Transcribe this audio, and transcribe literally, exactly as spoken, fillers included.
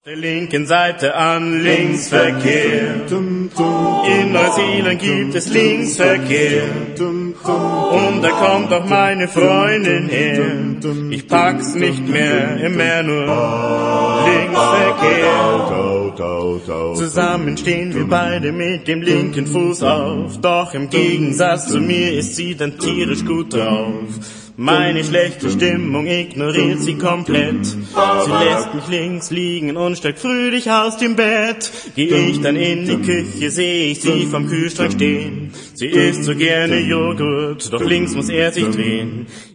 Der linken Seite an Linksverkehr. In Neuseeland gibt es Linksverkehr. Und da kommt auch meine Freundin her. Ich pack's nicht mehr, immer nur Linksverkehr. Zusammen stehen wir beide mit dem linken Fuß auf. Doch im Gegensatz zu mir ist sie dann tierisch gut drauf. Meine schlechte Stimmung ignoriert sie komplett. Sie lässt mich links liegen und steigt fröhlich aus dem Bett. Geh ich dann in die Küche, seh ich sie vom Kühlschrank stehen. Sie isst so gerne Joghurt, doch links muss er sich drehen.